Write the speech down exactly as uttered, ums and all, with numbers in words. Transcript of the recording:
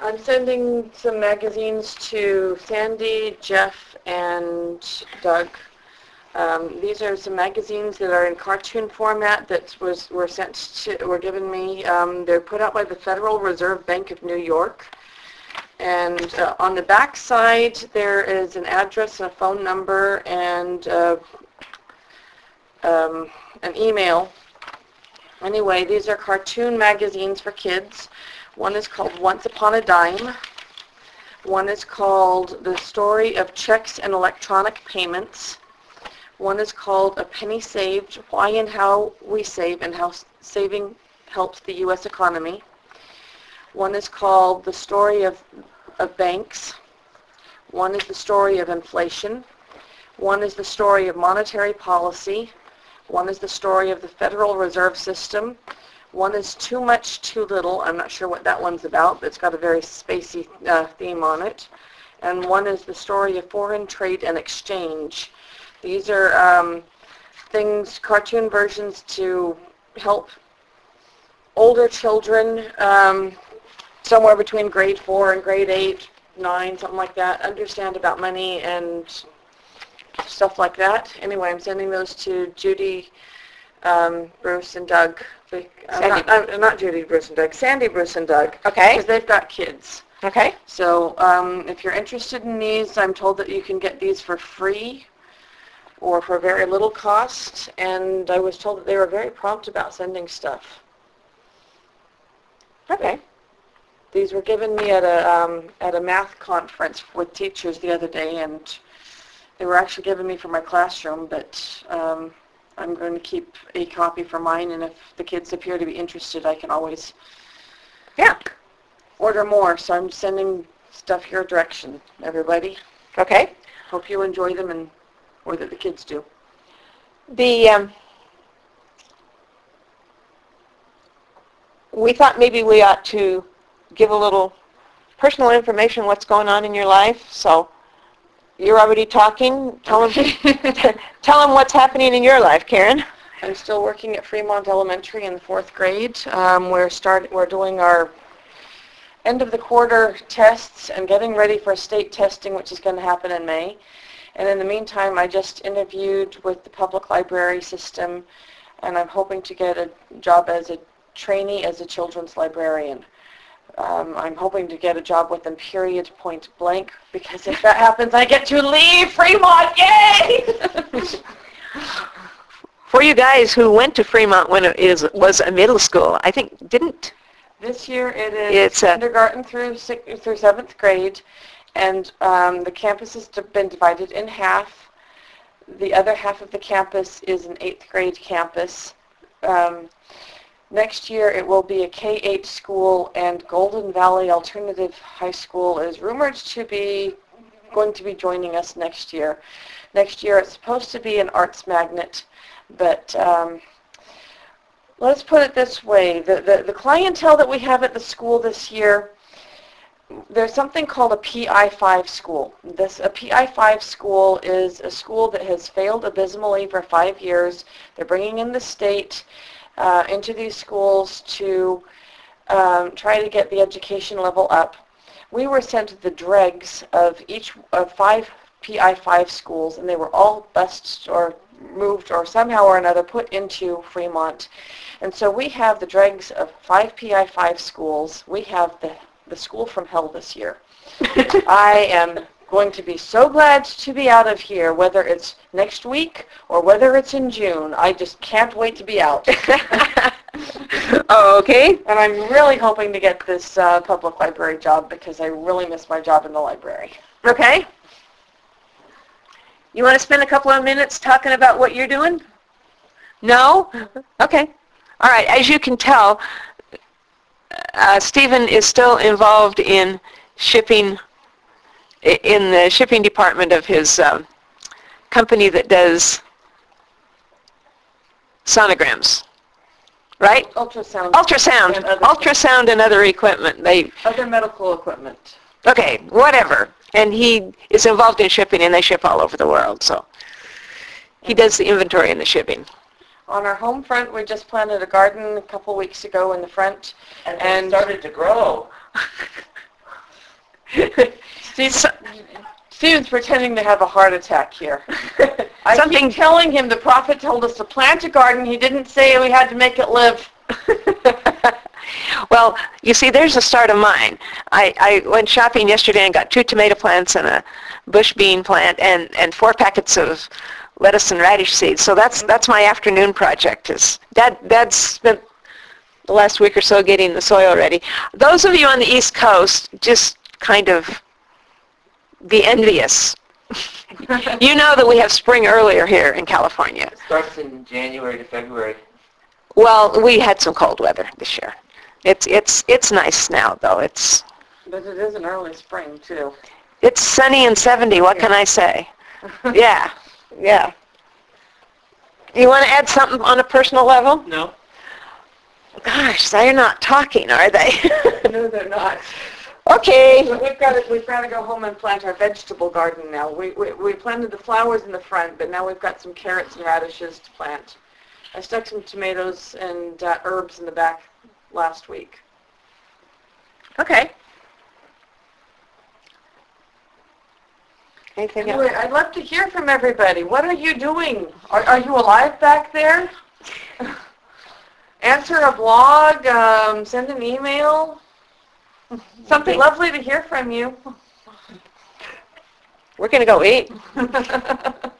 I'm sending some magazines to Sandy, Jeff, and Doug. Um, these are some magazines that are in cartoon format that was were sent to, were given me. Um, they're put out by the Federal Reserve Bank of New York. And uh, on the back side, there is an address, a phone number, and uh, um, an email. Anyway, these are cartoon magazines for kids. One is called Once Upon a Dime. One is called The Story of Checks and Electronic Payments. One is called A Penny Saved, Why and How We Save and How Saving Helps the U S Economy. One is called The Story of, of Banks. One is The Story of Inflation. One is The Story of Monetary Policy. One is The Story of the Federal Reserve System. One is Too Much, Too Little. I'm not sure what that one's about, but it's got a very spacey uh, theme on it. And one is The Story of Foreign Trade and Exchange. These are um, things, cartoon versions to help older children, um, somewhere between grade four and grade eight, nine, something like that, understand about money and stuff like that. Anyway, I'm sending those to Judy, um, Bruce, and Doug. I'm not, I'm not Judy, Bruce, and Doug. Sandy, Bruce, and Doug. Okay. Because they've got kids. Okay. So um, if you're interested in these, I'm told that you can get these for free or for very little cost, and I was told that they were very prompt about sending stuff. Okay. These were given me at a um, at a math conference with teachers the other day, and they were actually given me for my classroom, but um, I'm going to keep a copy for mine, and if the kids appear to be interested, I can always yeah order more. So I'm sending stuff your direction, everybody. Okay. Hope you enjoy them, and or that the kids do. The um, we thought maybe we ought to give a little personal information, what's going on in your life. So you're already talking. Tell Okay. them, tell them what's happening in your life, Karen. I'm still working at Fremont Elementary in the fourth grade. Um, we're start we're doing our end of the quarter tests and getting ready for state testing, which is going to happen in May. And in the meantime, I just interviewed with the public library system, and I'm hoping to get a job as a trainee as a children's librarian. Um, I'm hoping to get a job with them, period, point blank, because if that happens, I get to leave Fremont. Yay! For you guys who went to Fremont when it is, was a middle school, I think, didn't? This year it is It's a- kindergarten through sixth, through seventh grade. And um, the campus has been divided in half. The other half of the campus is an eighth grade campus. Um, next year it will be a K eight school, and Golden Valley Alternative High School is rumored to be going to be joining us next year. Next year it's supposed to be an arts magnet, but um, let's put it this way. The, the, the clientele that we have at the school this year, there's something called a P I five school. This a P I five school is a school that has failed abysmally for five years. They're bringing in the state uh, into these schools to um, try to get the education level up. We were sent the dregs of each of five P I five schools, and they were all bused or moved or somehow or another put into Fremont. And so we have the dregs of five P I five schools. We have the the school from hell this year. I am going to be so glad to be out of here, whether it's next week or whether it's in June. I just can't wait to be out. Oh, okay. And I'm really hoping to get this uh, public library job because I really miss my job in the library. Okay. You want to spend a couple of minutes talking about what you're doing? No? Okay. All right. As you can tell, Uh, Stephen is still involved in shipping, in the shipping department of his um, company that does sonograms, right? Ultrasound. Ultrasound, And other, ultrasound and other equipment. They other medical equipment. okay, whatever. And he is involved in shipping, and they ship all over the world. So he does the inventory and the shipping. On our home front, we just planted a garden a couple weeks ago in the front. And, and it started to grow. Steve, Steven's pretending to have a heart attack here. I Something- keep telling him the prophet told us to plant a garden. He didn't say we had to make it live. Well, you see, there's the start of mine. I, I went shopping yesterday and got two tomato plants and a bush bean plant and, and four packets of lettuce and radish seeds. So that's that's my afternoon project. Is Dad Dad's spent the last week or so getting the soil ready. Those of you on the East Coast, just kind of be envious. You know that we have spring earlier here in California. It starts in January to February. Well, we had some cold weather this year. It's it's it's nice now though. It's But it is an early spring, too. it's sunny and seventy. What can I say? Yeah, yeah. You want to add something on a personal level? No. Gosh, they're not talking, are they? No, they're not. Okay. But we've got to, we've got to go home and plant our vegetable garden now. We, we we planted the flowers in the front, but now we've got some carrots and radishes to plant. I stuck some tomatoes and uh, herbs in the back last week. Okay. Anything else? Anyway, I'd love to hear from everybody. What are you doing? Are, are you alive back there? Answer a blog, um, send an email. Something lovely to hear from you. We're going to go eat.